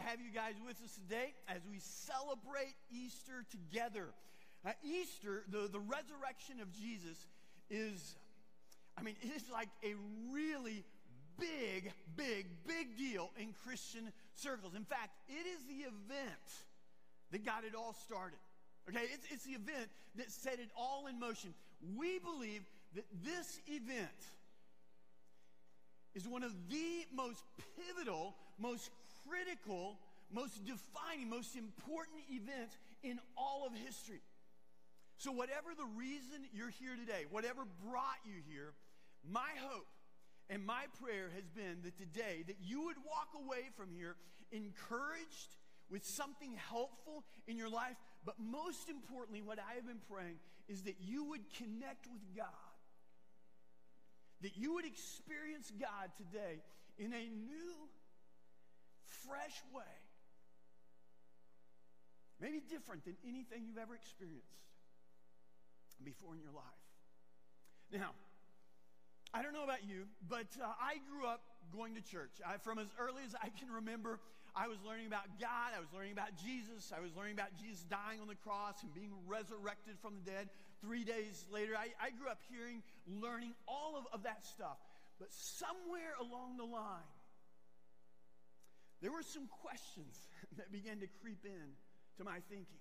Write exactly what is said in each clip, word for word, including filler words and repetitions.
have you guys with us today as we celebrate Easter together. Uh, Easter, the, the resurrection of Jesus, is, I mean, it is like a really big, big, big deal in Christian circles. In fact, it is the event that got it all started. Okay, it's, it's the event that set it all in motion. We believe that this event is one of the most pivotal, most critical, most defining, most important events in all of history. So whatever the reason you're here today, whatever brought you here, my hope and my prayer has been that today that you would walk away from here encouraged with something helpful in your life, but most importantly, what I have been praying is that you would connect with God. That you would experience God today in a new, fresh way. Maybe different than anything you've ever experienced before in your life. Now, I don't know about you, but uh, I grew up going to church. I, from as early as I can remember, I was learning about God. I was learning about Jesus. I was learning about Jesus dying on the cross and being resurrected from the dead three days later. I, I grew up hearing, learning all of, of that stuff. But somewhere along the line, there were some questions that began to creep in to my thinking.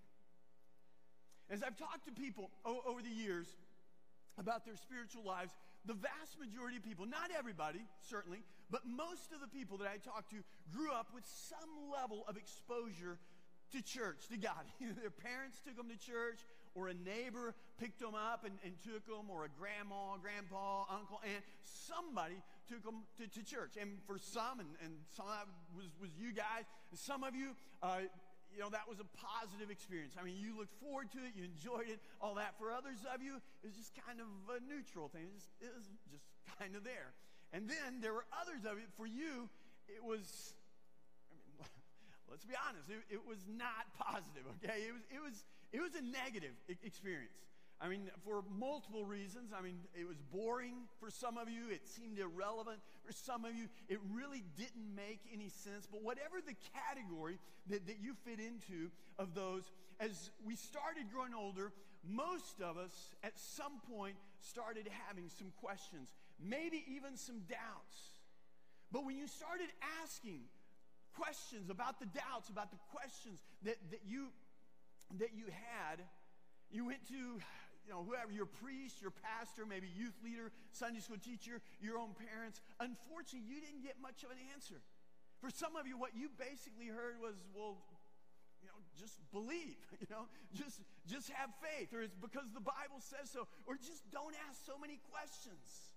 As I've talked to people o- over the years, about their spiritual lives, the vast majority of people, not everybody, certainly, but most of the people that I talked to grew up with some level of exposure to church, to God. Either their parents took them to church, or a neighbor picked them up and, and took them, or a grandma, grandpa, uncle, aunt, somebody took them to, to church. And for some, and, and some of that was, was you guys, some of you, uh, you know, that was a positive experience. I mean, you looked forward to it, you enjoyed it, all that. For others of you, it was just kind of a neutral thing. It was, it was just kind of there. And then there were others of it, for you, it was, I mean, let's be honest, it, it was not positive, okay? It was, it was, it was a negative e- experience. I mean, for multiple reasons. I mean, it was boring for some of you. It seemed irrelevant for some of you. It really didn't make any sense. But whatever the category that, that you fit into of those, as we started growing older, most of us at some point started having some questions, maybe even some doubts. But when you started asking questions about the doubts, about the questions that, that you that you had, you went to, you know, whoever, your priest, your pastor, maybe youth leader, Sunday school teacher, your own parents. Unfortunately, you didn't get much of an answer. For some of you, what you basically heard was, well, you know, just believe, you know, just, just have faith, or it's because the Bible says so, or just don't ask so many questions.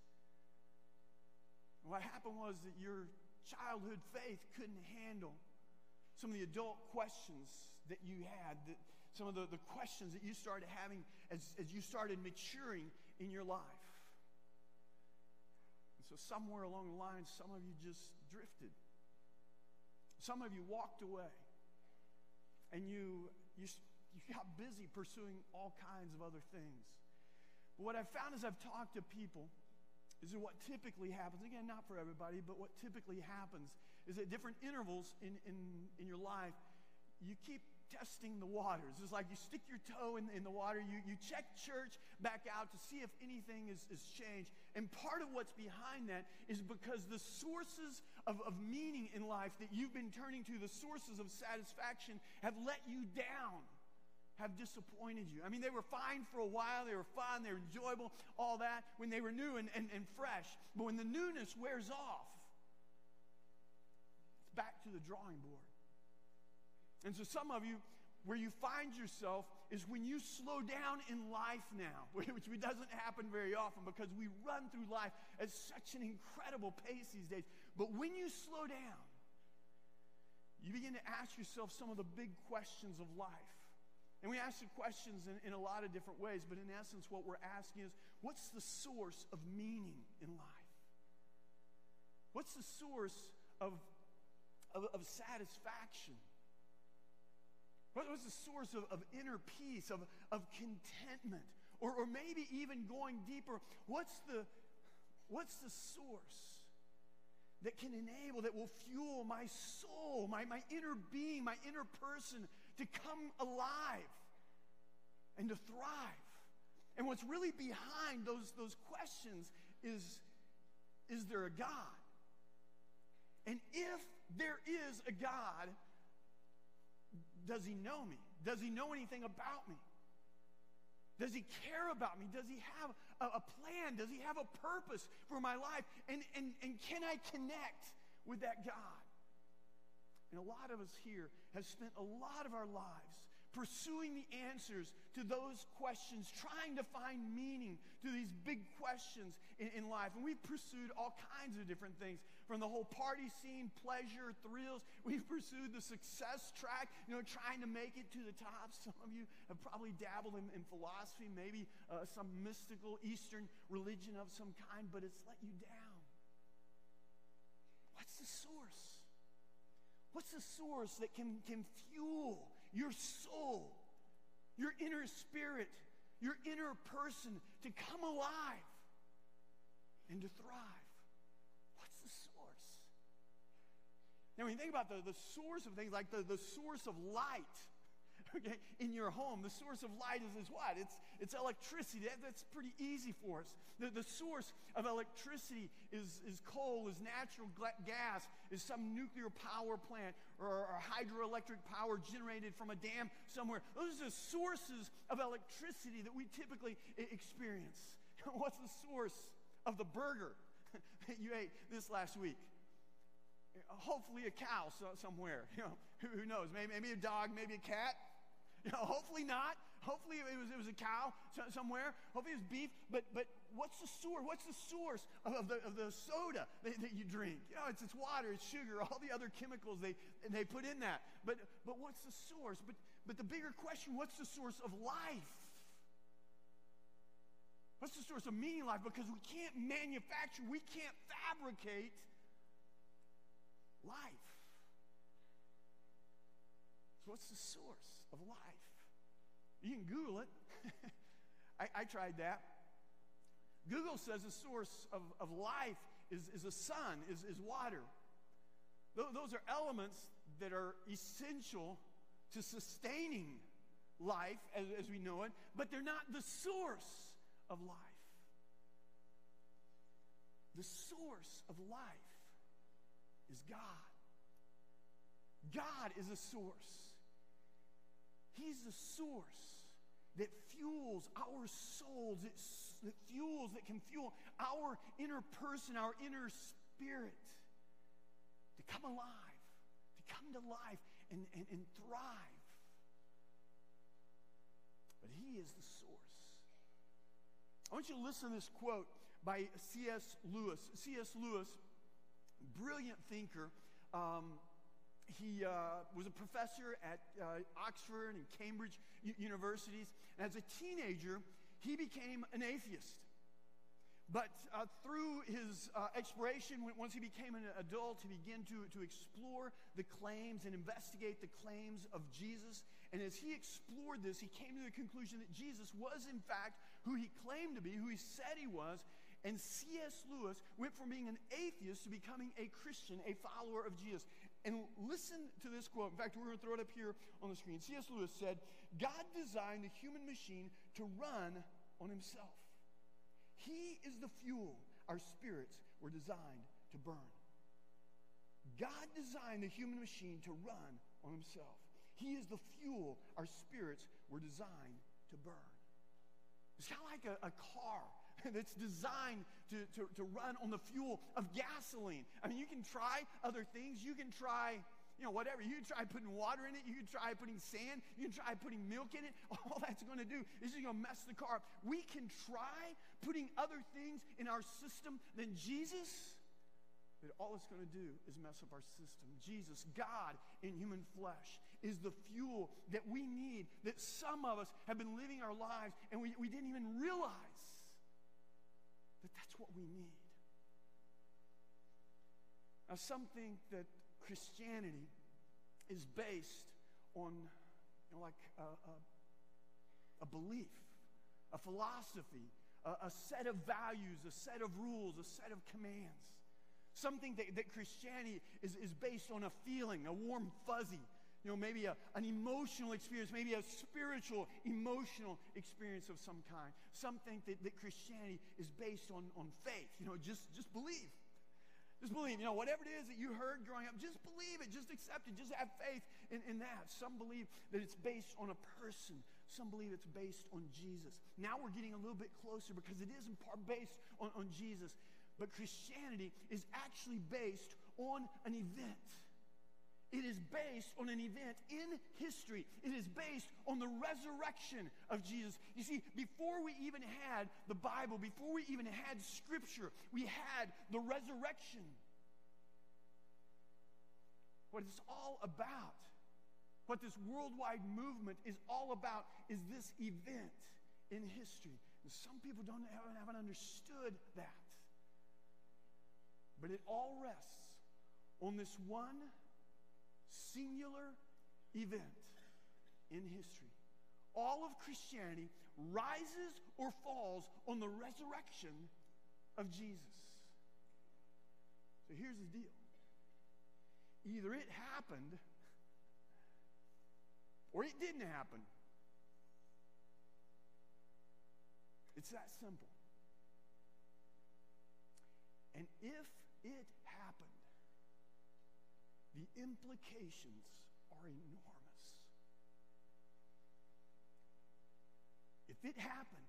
What happened was that your childhood faith couldn't handle some of the adult questions that you had, that some of the, the questions that you started having as, as you started maturing in your life. And so somewhere along the line, some of you just drifted. Some of you walked away. And you, you, you got busy pursuing all kinds of other things. But what I've found as I've talked to people is that what typically happens, again, not for everybody, but what typically happens is at different intervals in, in, in your life, you keep testing the waters. It's like you stick your toe in, in the water, you, you check church back out to see if anything is, is changed. And part of what's behind that is because the sources of, of meaning in life that you've been turning to, the sources of satisfaction, have let you down, have disappointed you. I mean, they were fine for a while, they were fun, they were enjoyable, all that, when they were new and, and, and fresh. But when the newness wears off, it's back to the drawing board. And so some of you, where you find yourself is when you slow down in life now, which doesn't happen very often because we run through life at such an incredible pace these days. But when you slow down, you begin to ask yourself some of the big questions of life. And we ask the questions in, in a lot of different ways, but in essence what we're asking is, what's the source of meaning in life? What's the source of, of, of satisfaction? What was the source of, of inner peace, of, of contentment? Or, or maybe even going deeper, what's the, what's the source that can enable, that will fuel my soul, my, my inner being, my inner person to come alive and to thrive. And what's really behind those, those questions is, is there a God? And if there is a God, does he know me? Does he know anything about me? Does he care about me? Does he have a, a plan? Does he have a purpose for my life? And, and, and can I connect with that God? And a lot of us here have spent a lot of our lives pursuing the answers to those questions, trying to find meaning to these big questions in, in life. And we've pursued all kinds of different things, from the whole party scene, pleasure, thrills. We've pursued the success track, you know, trying to make it to the top. Some of you have probably dabbled in, in philosophy, maybe uh, some mystical Eastern religion of some kind, but it's let you down. What's the source? What's the source that can, can fuel your soul, your inner spirit, your inner person to come alive and to thrive? What's the source? Now, when you think about the, the source of things, like the, the source of light, okay, in your home, the source of light is, is what? It's, it's electricity. That, that's pretty easy for us. The, the source of electricity is, is coal, is natural gas, is some nuclear power plant or, or hydroelectric power generated from a dam somewhere. Those are the sources of electricity that we typically I- experience. What's the source of the burger that you ate this last week? Hopefully a cow so, somewhere. You know, who, who knows? Maybe, maybe a dog, maybe a cat. You know, hopefully not. Hopefully it was it was a cow somewhere. Hopefully it was beef. But but what's the source? What's the source of the of the soda that, that you drink? You know, it's it's water, it's sugar, all the other chemicals they they put in that. But but what's the source? But but the bigger question: what's the source of life? What's the source of meaning in life? Because we can't manufacture, we can't fabricate life. So what's the source of life? You can Google it. I, I tried that. Google says the source of, of life is, is a sun, is, is water. Th- those are elements that are essential to sustaining life as, as we know it, but they're not the source of life. The source of life is God. God is a source. He's the source that fuels our souls, that, that fuels, that can fuel our inner person, our inner spirit to come alive, to come to life and, and, and thrive. But he is the source. I want you to listen to this quote by C S Lewis. C S Lewis, brilliant thinker. Um, He uh, was a professor at uh, Oxford and Cambridge u- universities. And as a teenager, he became an atheist. But uh, through his uh, exploration, when, once he became an adult, he began to, to explore the claims and investigate the claims of Jesus. And as he explored this, he came to the conclusion that Jesus was, in fact, who he claimed to be, who he said he was. And C S Lewis went from being an atheist to becoming a Christian, a follower of Jesus. And listen to this quote. In fact, we're going to throw it up here on the screen. C S Lewis said, God designed the human machine to run on himself. He is the fuel our spirits were designed to burn. God designed the human machine to run on himself. He is the fuel our spirits were designed to burn. It's kind of like a, a car that's designed to, to, to run on the fuel of gasoline. I mean, you can try other things. You can try, you know, whatever. You can try putting water in it. You can try putting sand. You can try putting milk in it. All that's going to do is just going to mess the car up. We can try putting other things in our system than Jesus, but all it's going to do is mess up our system. Jesus, God in human flesh, is the fuel that we need, that some of us have been living our lives and we, we didn't even realize that that's what we need. Now, some think that Christianity is based on, you know, like a, a, a belief, a philosophy, a, a set of values, a set of rules, a set of commands. Some think that, that Christianity is, is based on a feeling, a warm fuzzy, you know, maybe a, an emotional experience, maybe a spiritual, emotional experience of some kind. Some think that, that Christianity is based on, on faith, you know, just, just believe. Just believe, you know, whatever it is that you heard growing up, just believe it, just accept it, just have faith in, in that. Some believe that it's based on a person. Some believe it's based on Jesus. Now we're getting a little bit closer because it is in part based on, on Jesus. But Christianity is actually based on an event. It is based on an event in history. It is based on the resurrection of Jesus. You see, before we even had the Bible, before we even had Scripture, we had the resurrection. What it's all about, what this worldwide movement is all about, is this event in history. And some people don't haven't, haven't understood that. But it all rests on this one singular event in history. All of Christianity rises or falls on the resurrection of Jesus. So here's the deal. Either it happened or it didn't happen. It's that simple. And if it happened, the implications are enormous. If it happened,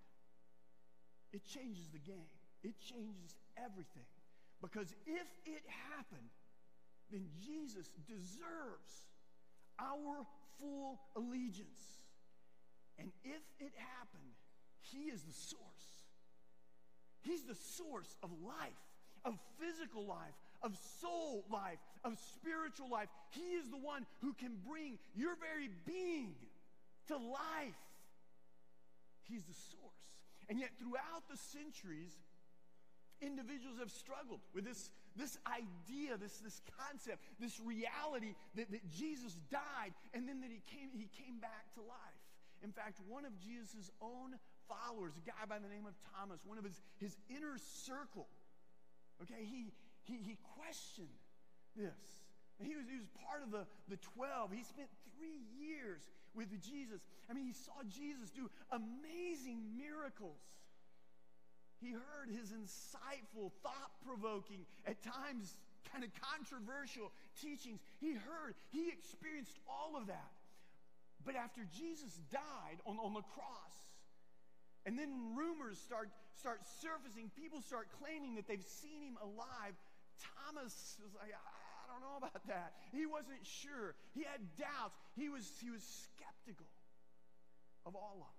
it changes the game. It changes everything. Because if it happened, then Jesus deserves our full allegiance. And if it happened, he is the source. He's the source of life, of physical life, of soul life, of spiritual life. He is the one who can bring your very being to life. He's the source. And yet throughout the centuries, individuals have struggled with this, this idea, this, this concept, this reality that, that Jesus died and then that he came, he came back to life. In fact, one of Jesus' own followers, a guy by the name of Thomas, one of his, his inner circle, okay, he, he, he questioned this. He was, he was part of the, the twelve. He spent three years with Jesus. I mean, he saw Jesus do amazing miracles. He heard his insightful, thought-provoking, at times kind of controversial teachings. He heard, he experienced all of that. But after Jesus died on, on the cross, and then rumors start, start surfacing, people start claiming that they've seen him alive, Thomas was like, I don't know about that. He wasn't sure. He had doubts. He was, he was skeptical of all of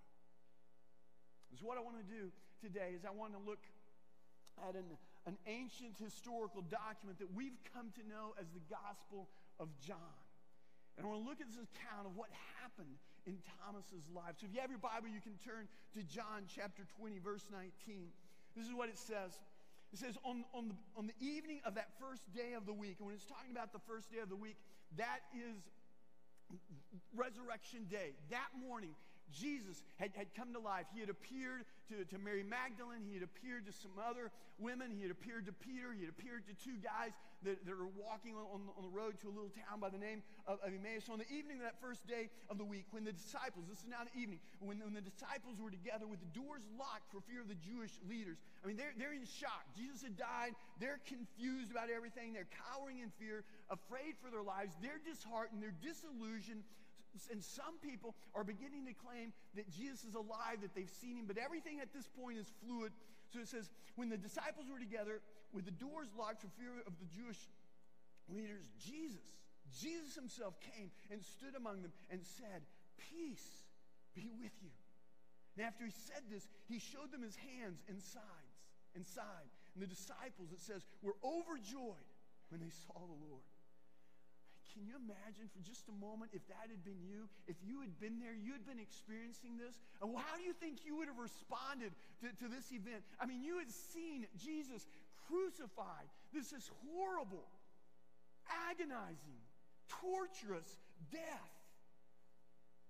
it. So what I want to do today is I want to look at an, an ancient historical document that we've come to know as the Gospel of John. And I want to look at this account of what happened in Thomas's life. So if you have your Bible, you can turn to John chapter twenty, verse nineteen. This is what it says. It says, on, on, the, on the evening of that first day of the week, and when it's talking about the first day of the week, that is Resurrection Day. That morning, Jesus had, had come to life. He had appeared to, to Mary Magdalene. He had appeared to some other women. He had appeared to Peter. He had appeared to two guys that, that were walking on, on, on the road to a little town by the name of, of Emmaus. So on the evening of that first day of the week, when the disciples, this is now the evening, when, when the disciples were together with the doors locked for fear of the Jewish leaders. I mean, they're, they're in shock. Jesus had died. They're confused about everything. They're cowering in fear, afraid for their lives. They're disheartened. They're disillusioned. And some people are beginning to claim that Jesus is alive, that they've seen him, but everything at this point is fluid. So it says, when the disciples were together with the doors locked for fear of the Jewish leaders, Jesus, Jesus himself came and stood among them and said, "Peace be with you." And after he said this, he showed them his hands and sides and side. And the disciples, it says, were overjoyed when they saw the Lord. Can you imagine for just a moment if that had been you? If you had been there, you had been experiencing this? And how do you think you would have responded to, to this event? I mean, you had seen Jesus crucified. This is horrible, agonizing, torturous death.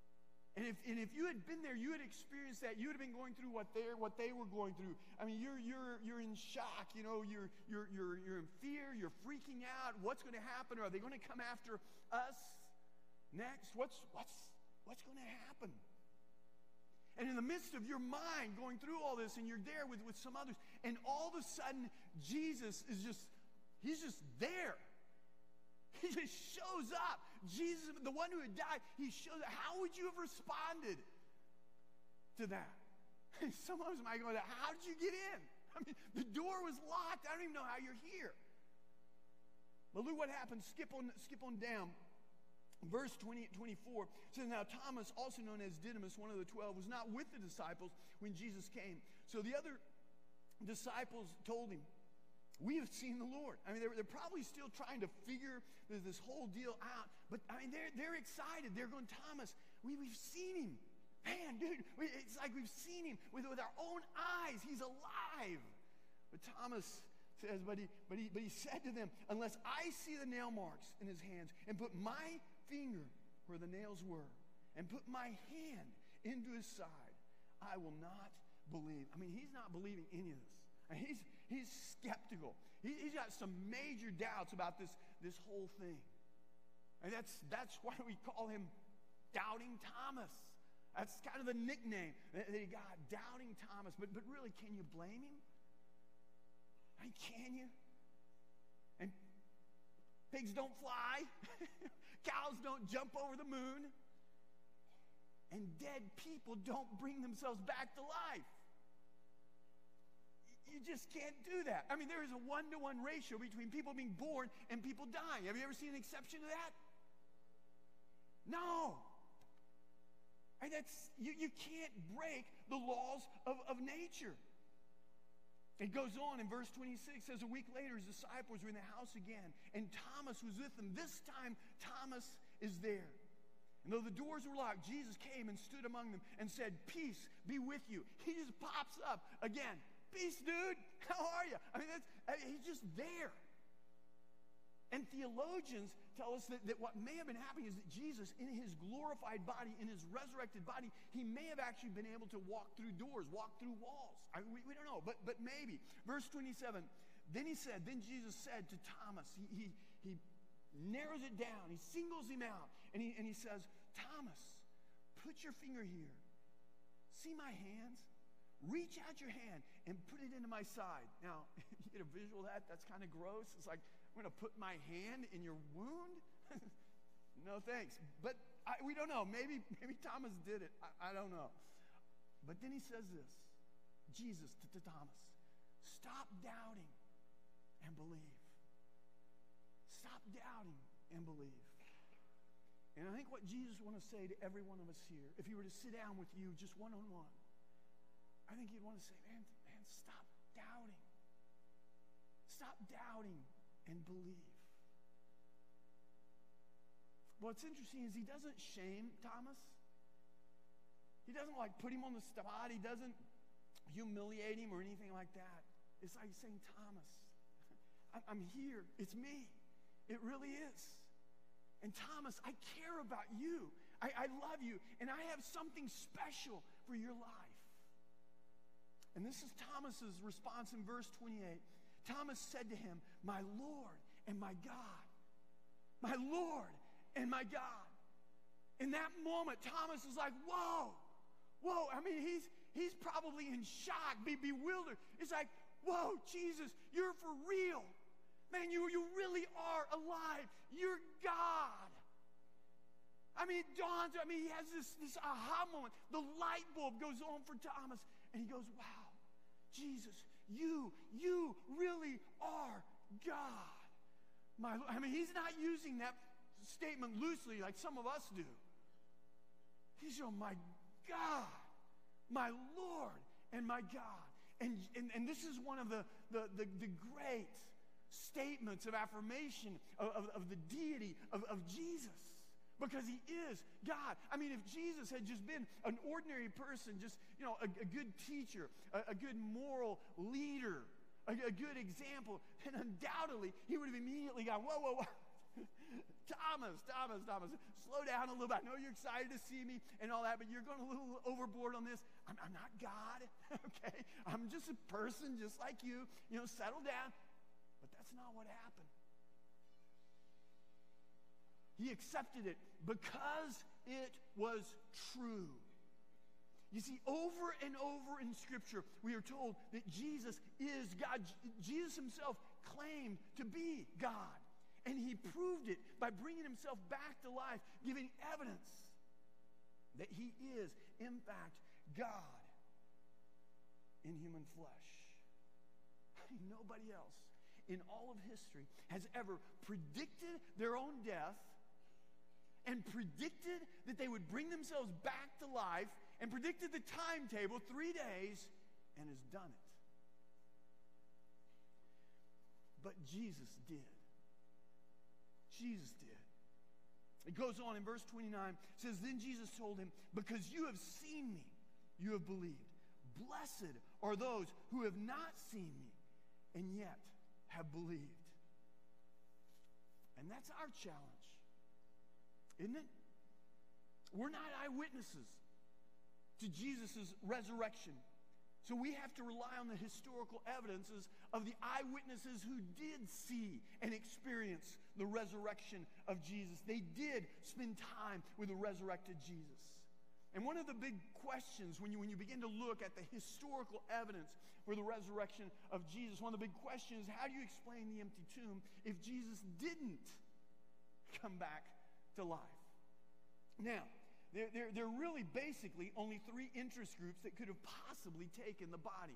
And if, and if you had been there, you had experienced that. You would have been going through what they what they were going through. I mean, you're you're you're in shock. You know, you're you're you're you're in fear. You're freaking out. What's going to happen? Are they going to come after us next? What's what's what's going to happen? And in the midst of your mind going through all this, and you're there with, with some others, and all of a sudden, Jesus is just, he's just there. He just shows up. Jesus, the one who had died, he shows up. How would you have responded to that? Some of us might go, how did you get in? I mean, the door was locked. I don't even know how you're here. But look what happened. Skip on, skip on down. Verse twenty, twenty-four says, now Thomas, also known as Didymus, one of the twelve, was not with the disciples when Jesus came. So the other disciples told him, we have seen the Lord. I mean, they're, they're probably still trying to figure this, this whole deal out. But, I mean, they're, they're excited. They're going, Thomas, we, we've seen him. Man, dude, we, it's like we've seen him with, with our own eyes. He's alive. But Thomas says, but he, but, he, but he said to them, unless I see the nail marks in his hands and put my finger where the nails were and put my hand into his side, I will not believe. I mean, he's not believing any of this. I mean, he's he's skeptical. He, he's got some major doubts about this this whole thing. And that's that's why we call him Doubting Thomas. That's kind of the nickname that he got, Doubting Thomas. But but really, can you blame him? I mean, can you? And pigs don't fly. Cows don't jump over the moon. And dead people don't bring themselves back to life. You just can't do that. I mean, there is a one-to-one ratio between people being born and people dying. Have you ever seen an exception to that? No. And that's, you, you can't break the laws of, of nature. It goes on in verse twenty-six, says a week later his disciples were in the house again, and Thomas was with them. This time Thomas is there. And though the doors were locked, Jesus came and stood among them and said, peace be with you. He just pops up again. Peace, dude. How are you? I mean, that's, I mean, he's just there. And theologians tell us that, that what may have been happening is that Jesus, in his glorified body, in his resurrected body, he may have actually been able to walk through doors, walk through walls. I, we, we don't know, but, but maybe. Verse twenty-seven, then he said, then Jesus said to Thomas, he, he, he narrows it down, he singles him out, and he, and he says, Thomas, put your finger here. See my hands? Reach out your hand and put it into my side. Now, you get a visual of that? That's kind of gross. It's like, I'm going to put my hand in your wound? No thanks. But I, we don't know. Maybe, maybe Thomas did it. I, I don't know. But then he says this, Jesus to, to Thomas, stop doubting and believe. Stop doubting and believe. And I think what Jesus wants to say to every one of us here, if he were to sit down with you just one-on-one, I think he'd want to say, man, man, stop doubting. Stop doubting and believe. What's interesting is he doesn't shame Thomas. He doesn't like put him on the spot. He doesn't humiliate him or anything like that. It's like saying, Thomas, I'm here. It's me. It really is. And Thomas, I care about you. I, I love you. And I have something special for your life. And this is Thomas's response in verse twenty-eight. Thomas said to him, my Lord and my God. My Lord and my God. In that moment, Thomas is like, whoa, whoa. I mean, he's he's probably in shock, be bewildered. It's like, whoa, Jesus, you're for real. Man, you, you really are alive. You're God. I mean, it dawns, I mean, he has this, this aha moment. The light bulb goes on for Thomas, and he goes, wow, Jesus, you, you really are God. My, I mean, he's not using that statement loosely like some of us do. He's saying, my God, my Lord and my God. And, and, and this is one of the, the, the, the great statements of affirmation of, of, of the deity of, of Jesus. Because he is God. I mean, if Jesus had just been an ordinary person, just, you know, a, a good teacher, a, a good moral leader, a, a good example, then undoubtedly he would have immediately gone, whoa, whoa, whoa. Thomas, Thomas, Thomas, slow down a little bit. I know you're excited to see me and all that, but you're going a little overboard on this. I'm, I'm not God, okay? I'm just a person just like you. You know, settle down. But that's not what happened. He accepted it because it was true. You see, over and over in Scripture, we are told that Jesus is God. Jesus himself claimed to be God. And he proved it by bringing himself back to life, giving evidence that he is, in fact, God in human flesh. Nobody else in all of history has ever predicted their own death and predicted that they would bring themselves back to life and predicted the timetable, three days, and has done it. But Jesus did. Jesus did. It goes on in verse twenty-nine. It says, then Jesus told him, because you have seen me, you have believed. Blessed are those who have not seen me and yet have believed. And that's our challenge, isn't it? We're not eyewitnesses to Jesus' resurrection. So we have to rely on the historical evidences of the eyewitnesses who did see and experience the resurrection of Jesus. They did spend time with the resurrected Jesus. And one of the big questions when you, when you begin to look at the historical evidence for the resurrection of Jesus, one of the big questions is, how do you explain the empty tomb if Jesus didn't come back to life? Now, There, there, there are really basically only three interest groups that could have possibly taken the body.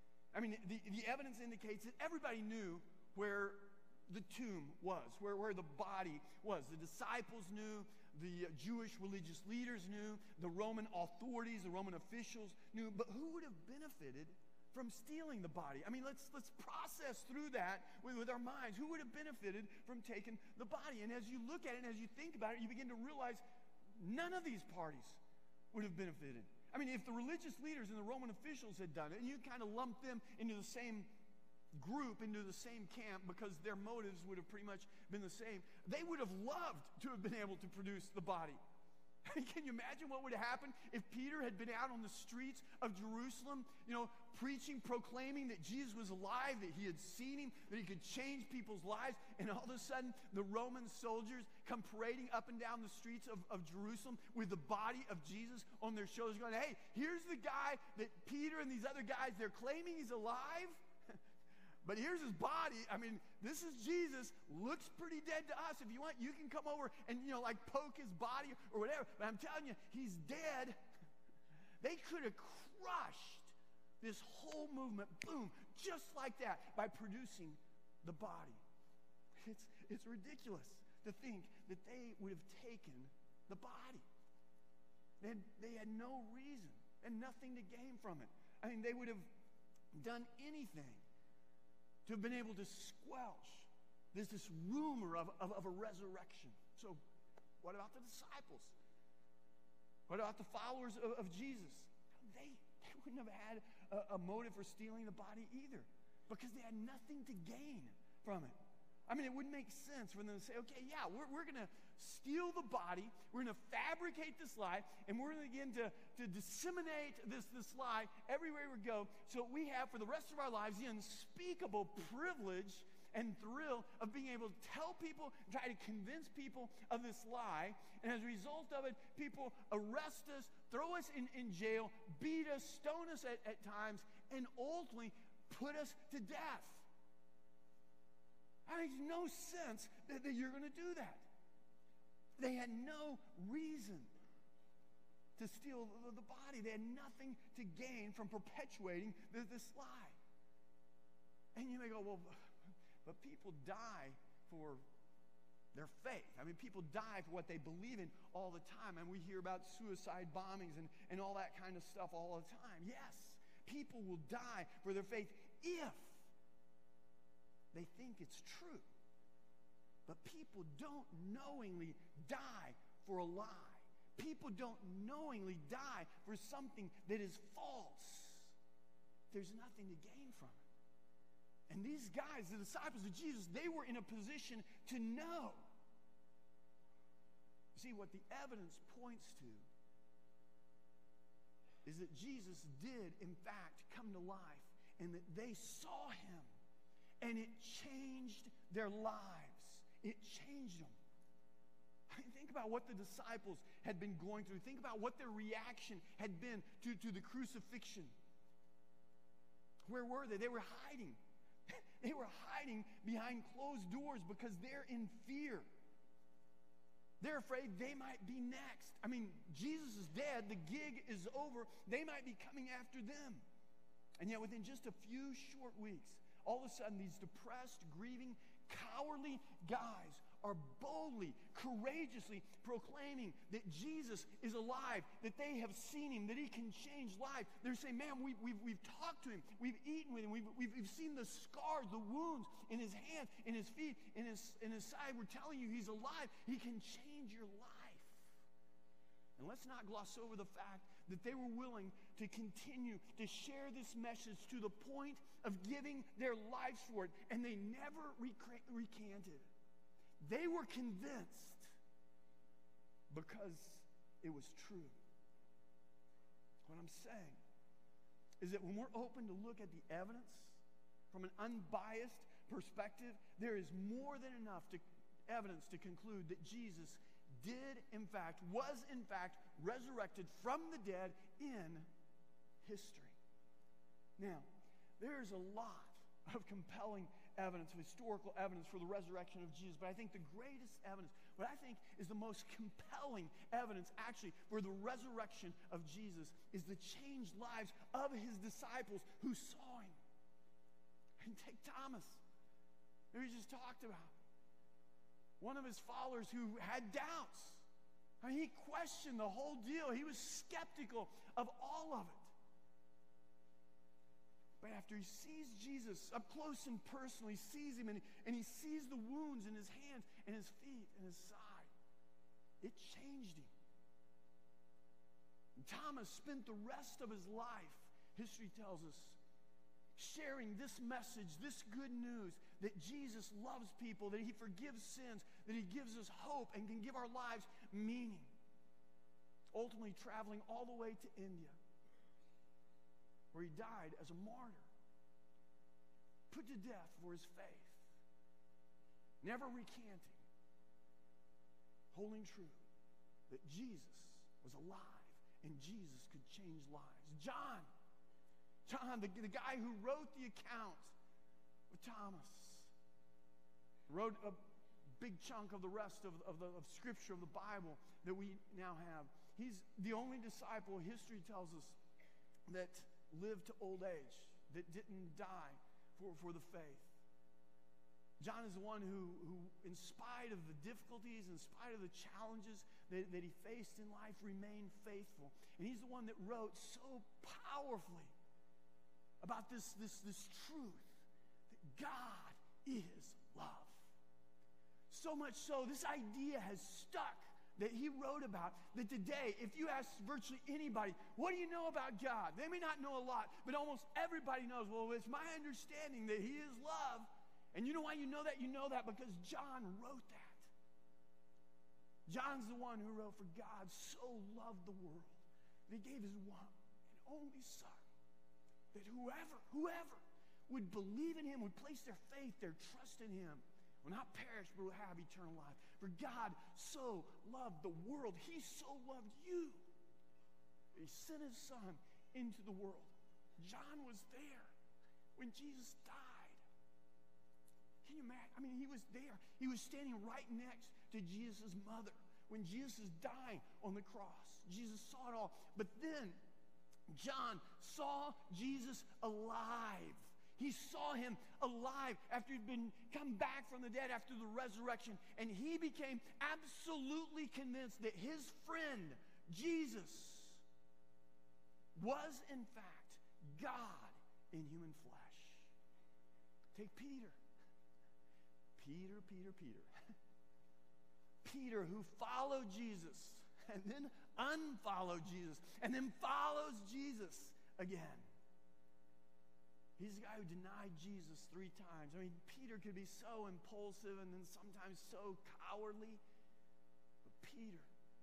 I mean, the, the evidence indicates that everybody knew where the tomb was, where, where the body was. The disciples knew, the Jewish religious leaders knew, the Roman authorities, the Roman officials knew, but who would have benefited from stealing the body? I mean, let's, let's process through that with, with our minds. Who would have benefited from taking the body? And as you look at it and as you think about it, you begin to realize none of these parties would have benefited. I mean, if the religious leaders and the Roman officials had done it, and you kind of lump them into the same group, into the same camp, because their motives would have pretty much been the same, they would have loved to have been able to produce the body. Can you imagine what would have happened if Peter had been out on the streets of Jerusalem, you know, preaching, proclaiming that Jesus was alive, that he had seen him, that he could change people's lives, and all of a sudden the Roman soldiers come parading up and down the streets of, of Jerusalem with the body of Jesus on their shoulders going, hey, here's the guy that Peter and these other guys, they're claiming he's alive, but here's his body. I mean, this is Jesus. Looks pretty dead to us. If you want, you can come over and, you know, like poke his body or whatever. But I'm telling you, he's dead. They could have crushed this whole movement, boom, just like that, by producing the body. It's, it's ridiculous to think that they would have taken the body. They had, they had no reason and nothing to gain from it. I mean, they would have done anything to have been able to squelch this, this rumor of, of, of a resurrection. So what about the disciples? What about the followers of, of Jesus? They, they wouldn't have had a, a motive for stealing the body either, because they had nothing to gain from it. I mean, it wouldn't make sense for them to say, okay, yeah, we're, we're going to steal the body, we're going to fabricate this lie, and we're going to begin to, to disseminate this, this lie everywhere we go, so we have for the rest of our lives the unspeakable privilege and thrill of being able to tell people, try to convince people of this lie, and as a result of it, people arrest us, throw us in, in jail, beat us, stone us at, at times, and ultimately put us to death. It makes no sense that, that you're going to do that. They had no reason to steal the, the body. They had nothing to gain from perpetuating the, this lie. And you may go, well, but people die for their faith. I mean, people die for what they believe in all the time. And we hear about suicide bombings and, and all that kind of stuff all the time. Yes, people will die for their faith if they think it's true. But people don't knowingly die for a lie. People don't knowingly die for something that is false. There's nothing to gain from it. And these guys, the disciples of Jesus, they were in a position to know what the evidence points to is that Jesus did, in fact, come to life, and that they saw him, and it changed their lives. It changed them. I mean, think about what the disciples had been going through. Think about what their reaction had been to, to the crucifixion. Where were they? They were hiding. They were hiding behind closed doors because they're in fear. They're afraid they might be next. I mean, Jesus is dead. The gig is over. They might be coming after them. And yet within just a few short weeks, all of a sudden these depressed, grieving, cowardly guys are boldly, courageously proclaiming that Jesus is alive, that they have seen him, that he can change lives. They're saying, man, we, we've, we've talked to him, we've eaten with him, we've, we've, we've seen the scars, the wounds in his hands, in his feet, in his, in his side. We're telling you he's alive. He can change your life. And let's not gloss over the fact that they were willing to continue to share this message to the point of giving their lives for it, and they never rec- recanted. They were convinced because it was true. What I'm saying is that when we're open to look at the evidence from an unbiased perspective, there is more than enough to, evidence to conclude that Jesus did, in fact, was, in fact, resurrected from the dead in history. Now, there's a lot of compelling evidence, of historical evidence for the resurrection of Jesus, but I think the greatest evidence, what I think is the most compelling evidence actually for the resurrection of Jesus, is the changed lives of his disciples who saw him. And take Thomas, who we just talked about. One of his followers who had doubts. I mean, he questioned the whole deal. He was skeptical of all of it. But after he sees Jesus up close and personal, he sees him and, and he sees the wounds in his hands and his feet and his side. It changed him. And Thomas spent the rest of his life, history tells us, sharing this message, this good news, that Jesus loves people, that he forgives sins, that he gives us hope and can give our lives meaning. Ultimately traveling all the way to India, where he died as a martyr, put to death for his faith, never recanting, holding true that Jesus was alive and Jesus could change lives. John, John, the, the guy who wrote the account of Thomas, wrote a big chunk of the rest of, of the of Scripture, of the Bible that we now have. He's the only disciple, history tells us, that lived to old age, that didn't die for, for the faith. John is the one who, who, in spite of the difficulties, in spite of the challenges that, that he faced in life, remained faithful. And he's the one that wrote so powerfully about this, this, this truth that God is love. So much so, this idea has stuck that he wrote about, that today, if you ask virtually anybody, what do you know about God? They may not know a lot, but almost everybody knows, well, it's my understanding that he is love. And you know why you know that? You know that because John wrote that. John's the one who wrote, for God so loved the world that he gave his one and only Son, that whoever, whoever would believe in him, would place their faith, their trust in him, will not perish but will have eternal life. For God so loved the world. He so loved you. He sent his Son into the world. John was there when Jesus died. Can you imagine? I mean, he was there. He was standing right next to Jesus' mother when Jesus is dying on the cross. Jesus saw it all. But then John saw Jesus alive. He saw him alive after he'd been come back from the dead after the resurrection. And he became absolutely convinced that his friend, Jesus, was in fact God in human flesh. Take Peter. Peter, Peter, Peter. Peter, who followed Jesus and then unfollowed Jesus and then follows Jesus again. He's the guy who denied Jesus three times. I mean, Peter could be so impulsive and then sometimes so cowardly. But Peter,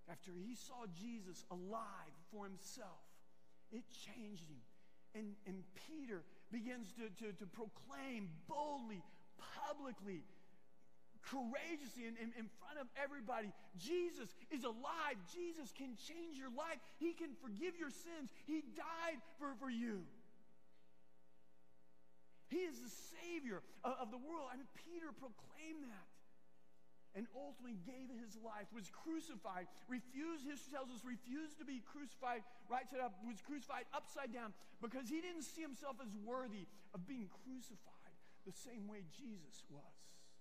after he saw Jesus alive for himself, it changed him. And, and Peter begins to, to, to proclaim boldly, publicly, courageously in, in, in front of everybody, Jesus is alive. Jesus can change your life. He can forgive your sins. He died for, for you. He is the Savior of, of the world. I mean, Peter proclaimed that and ultimately gave his life, was crucified, refused, history tells us, refused to be crucified right side up, was crucified upside down because he didn't see himself as worthy of being crucified the same way Jesus was.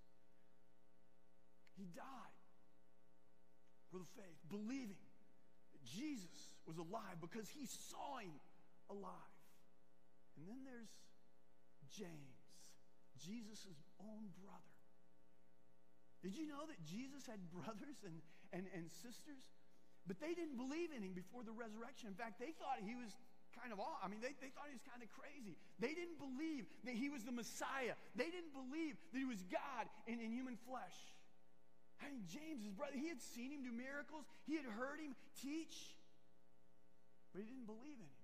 He died for the faith, believing that Jesus was alive because he saw him alive. And then there's James, Jesus' own brother. Did you know that Jesus had brothers and, and, and sisters? But they didn't believe in him before the resurrection. In fact, they thought he was kind of off. I mean, they, they thought he was kind of crazy. They didn't believe that he was the Messiah. They didn't believe that he was God in, in human flesh. I mean, James, his brother, he had seen him do miracles. He had heard him teach. But he didn't believe in him.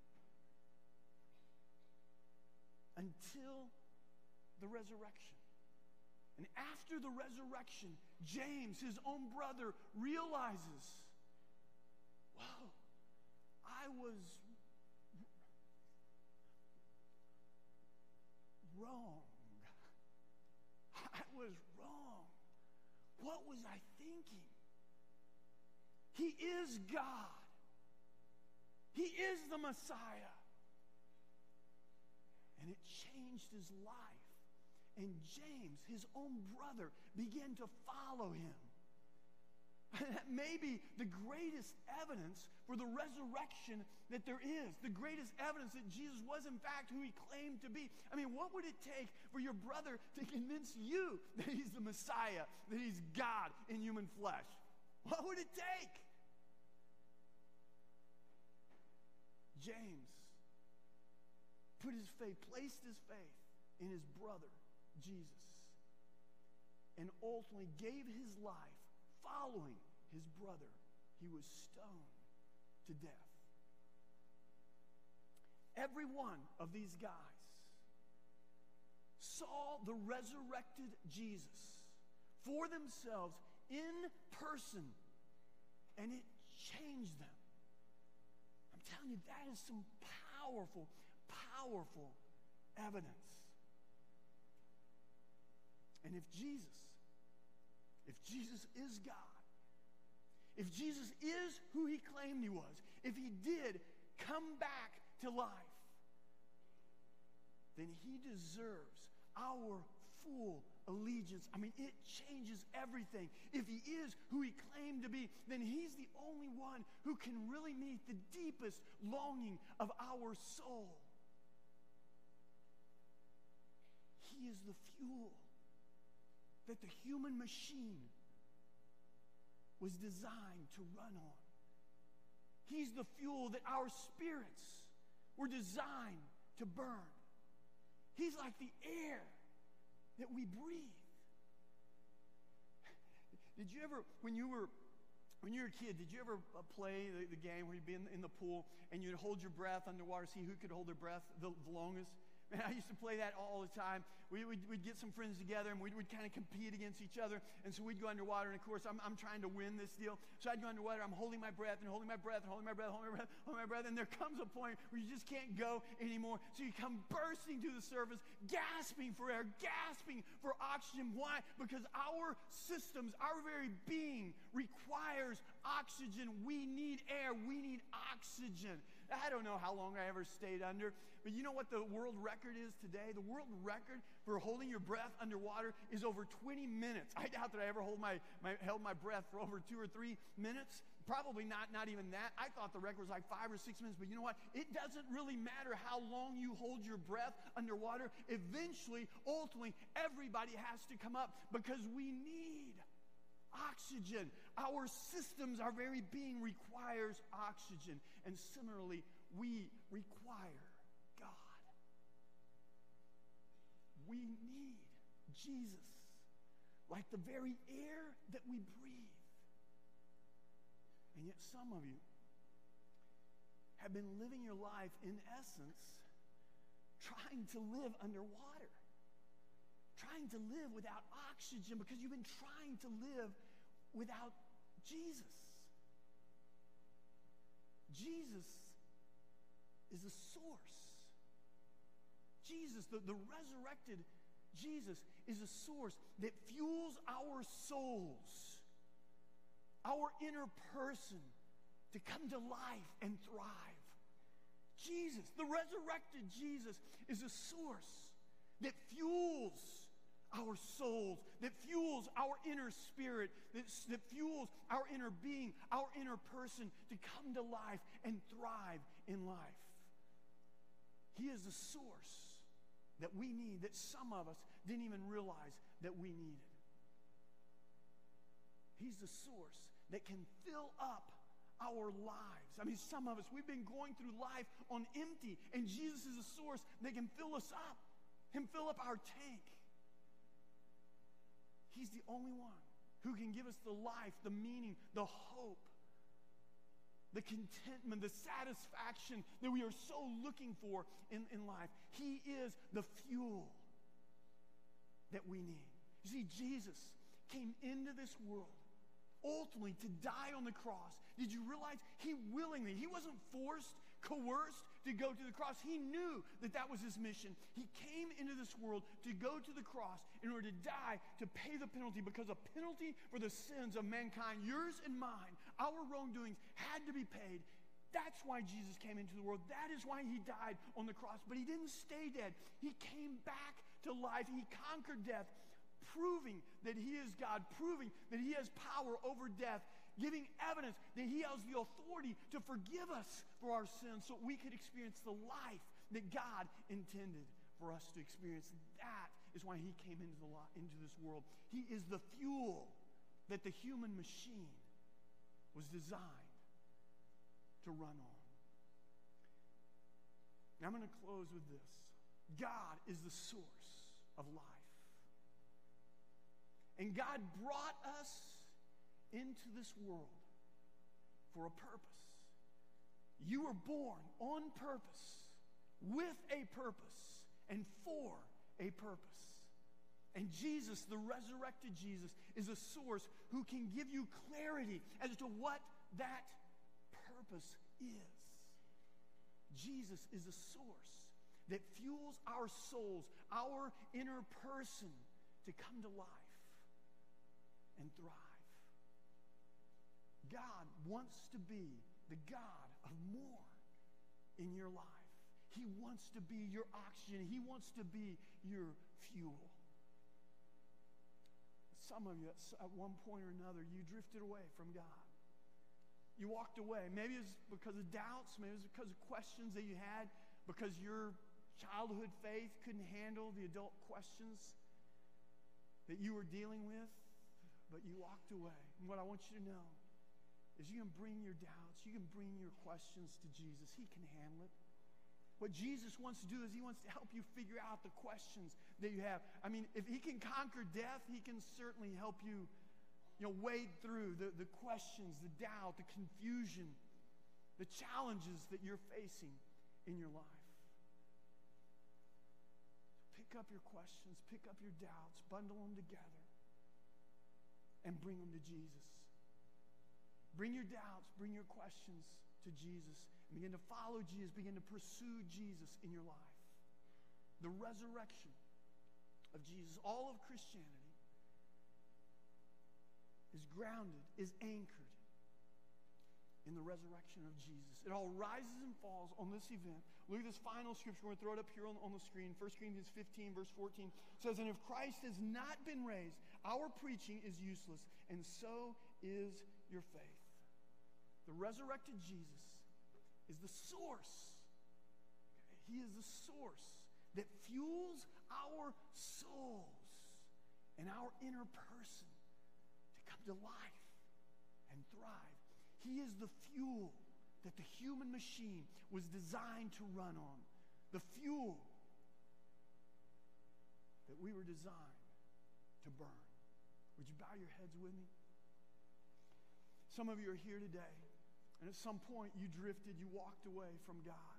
Until the resurrection. And after the resurrection, James, his own brother, realizes, whoa, I was wrong. I was wrong. What was I thinking? He is God. He is the Messiah. And it changed his life. And James, his own brother, began to follow him. That may be the greatest evidence for the resurrection that there is. The greatest evidence that Jesus was, in fact, who he claimed to be. I mean, what would it take for your brother to convince you that he's the Messiah, that he's God in human flesh? What would it take? James put his faith, placed his faith in his brother, Jesus, and ultimately gave his life following his brother. He was stoned to death. Every one of these guys saw the resurrected Jesus for themselves in person, and it changed them. I'm telling you, that is some powerful, powerful evidence. And if Jesus, if Jesus is God, if Jesus is who he claimed he was, if he did come back to life, then he deserves our full allegiance. I mean, it changes everything. If he is who he claimed to be, then he's the only one who can really meet the deepest longing of our soul. He is the fuel that the human machine was designed to run on. He's the fuel that our spirits were designed to burn. He's like the air that we breathe. Did you ever, when you were when you were a kid, did you ever uh, play the, the game where you'd be in, in the pool and you'd hold your breath underwater, see who could hold their breath the, the longest? Man, I used to play that all the time. We, we'd, we'd get some friends together, and we'd, we'd kind of compete against each other. And so we'd go underwater, and of course, I'm, I'm trying to win this deal. So I'd go underwater. I'm holding my breath and holding my breath and holding my breath, holding my breath, holding my breath. And there comes a point where you just can't go anymore. So you come bursting to the surface, gasping for air, gasping for oxygen. Why? Because our systems, our very being requires oxygen. We need air. We need oxygen. I don't know how long I ever stayed under, but you know what the world record is today? The world record for holding your breath underwater is over twenty minutes. I doubt that I ever hold my, my held my breath for over two or three minutes. Probably not, not even that. I thought the record was like five or six minutes, but you know what? It doesn't really matter how long you hold your breath underwater. Eventually, ultimately, everybody has to come up because we need oxygen. Our systems, our very being requires oxygen. And similarly, we require God. We need Jesus like the very air that we breathe. And And yet some of you have been living your life, in essence, trying to live underwater. Trying to live without oxygen because you've been trying to live without Jesus. Jesus is the source. Jesus, the, the resurrected Jesus, is a source that fuels our souls, our inner person, to come to life and thrive. Jesus, the resurrected Jesus, is a source that fuels our souls, that fuels our inner spirit, that, that fuels our inner being, our inner person to come to life and thrive in life. He is the source that we need, that some of us didn't even realize that we needed. He's the source that can fill up our lives. I mean, some of us, we've been going through life on empty, and Jesus is a source that can fill us up, and fill up our tank. He's the only one who can give us the life, the meaning, the hope, the contentment, the satisfaction that we are so looking for in, in life. He is the fuel that we need. You see, Jesus came into this world ultimately to die on the cross. Did you realize he willingly, he wasn't forced, coerced to go to the cross. He knew that that was his mission. He came into this world to go to the cross in order to die, to pay the penalty, because a penalty for the sins of mankind, yours and mine, our wrongdoings, had to be paid. That's why Jesus came into the world. That is why he died on the cross. But he didn't stay dead. He came back to life. He conquered death, proving that he is God, proving that he has power over death, giving evidence that he has the authority to forgive us for our sins so we could experience the life that God intended for us to experience. That is why he came into, the, into this world. He is the fuel that the human machine was designed to run on. Now I'm going to close with this. God is the source of life. And God brought us into this world for a purpose. You were born on purpose, with a purpose, and for a purpose. And Jesus, the resurrected Jesus, is a source who can give you clarity as to what that purpose is. Jesus is a source that fuels our souls, our inner person, to come to life and thrive. God wants to be the God of more in your life. He wants to be your oxygen. He wants to be your fuel. Some of you, at one point or another, you drifted away from God. You walked away. Maybe it's because of doubts. Maybe it's because of questions that you had, because your childhood faith couldn't handle the adult questions that you were dealing with, but you walked away. And what I want you to know is you can bring your doubts, you can bring your questions to Jesus. He can handle it. What Jesus wants to do is he wants to help you figure out the questions that you have. I mean, if he can conquer death, he can certainly help you, you know, wade through the, the questions, the doubt, the confusion, the challenges that you're facing in your life. Pick up your questions, pick up your doubts, bundle them together, and bring them to Jesus. Bring your doubts, bring your questions to Jesus, and begin to follow Jesus, begin to pursue Jesus in your life. The resurrection of Jesus, all of Christianity, is grounded, is anchored in the resurrection of Jesus. It all rises and falls on this event. Look at this final scripture. We're going to throw it up here on, on the screen. First Corinthians fifteen, verse fourteen says, "And if Christ has not been raised, our preaching is useless, and so is your faith." The resurrected Jesus is the source. Okay? He is the source that fuels our souls and our inner person to come to life and thrive. He is the fuel that the human machine was designed to run on. The fuel that we were designed to burn. Would you bow your heads with me? Some of you are here today And at some point, you drifted, you walked away from God.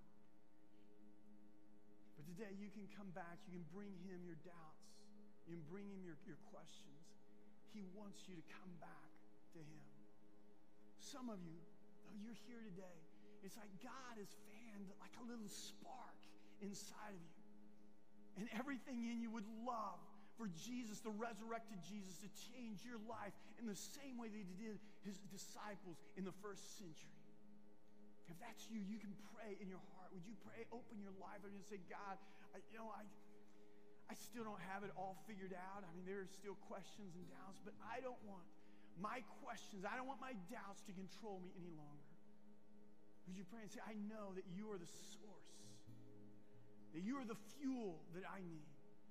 But today, you can come back. You can bring him your doubts. You can bring him your, your questions. He wants you to come back to him. Some of you, though you're here today, it's like God has fanned like a little spark inside of you. And everything in you would love for Jesus, the resurrected Jesus, to change your life in the same way that he did his disciples in the first century. If that's you, you can pray in your heart. Would you pray, open your life, and say, God, I, you know, I, I still don't have it all figured out. I mean, there are still questions and doubts, but I don't want my questions, I don't want my doubts to control me any longer. Would you pray and say, I know that you are the source, that you are the fuel that I need.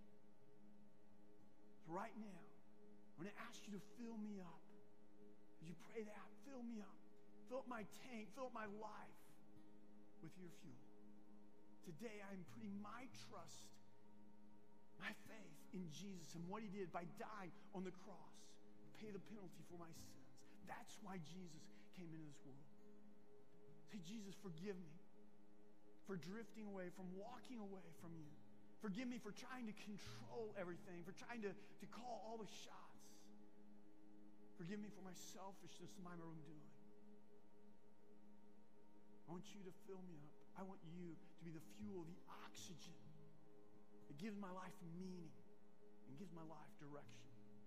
So right now, I'm going to ask you to fill me up. Would you pray that? Fill me up. Fill up my tank. Fill up my life with your fuel. Today, I'm putting my trust, my faith in Jesus and what he did by dying on the cross to pay the penalty for my sins. That's why Jesus came into this world. Say, Jesus, forgive me for drifting away, from walking away from you. Forgive me for trying to control everything, for trying to, to call all the shots. Forgive me for my selfishness and my own doing. I want you to fill me up. I want you to be the fuel, the oxygen that gives my life meaning and gives my life direction.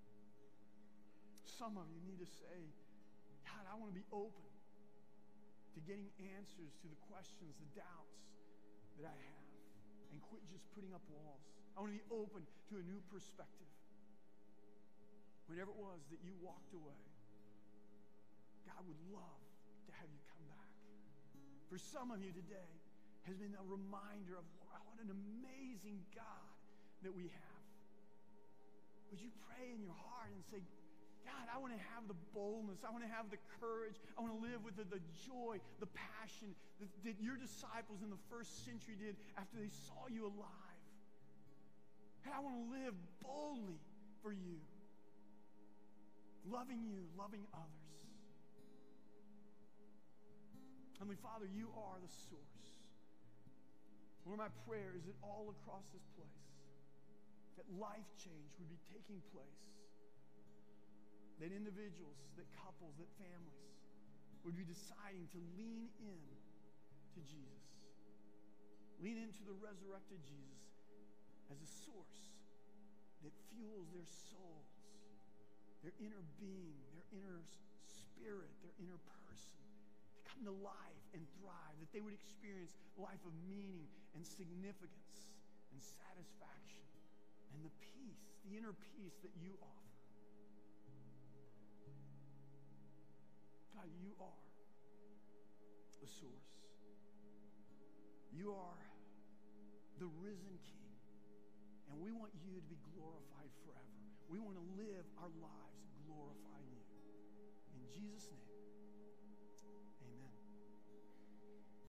Some of you need to say, God, I want to be open to getting answers to the questions, the doubts that I have, and quit just putting up walls. I want to be open to a new perspective. Whenever it was that you walked away, God would love to have you come back. For some of you today has been a reminder of wow, what an amazing God that we have. Would you pray in your heart and say, God, I want to have the boldness. I want to have the courage. I want to live with the, the joy, the passion that, that your disciples in the first century did after they saw you alive. And I want to live boldly for you, loving you, loving others. Heavenly Father, you are the source. One of my prayers is that all across this place, that life change would be taking place. That individuals, that couples, that families would be deciding to lean in to Jesus. Lean into the resurrected Jesus as a source that fuels their souls, their inner being, their inner spirit, their inner person, to come to life and thrive, that they would experience a life of meaning and significance and satisfaction and the peace, the inner peace that you offer. God, you are the source. You are the risen King. And we want you to be glorified forever. We want to live our lives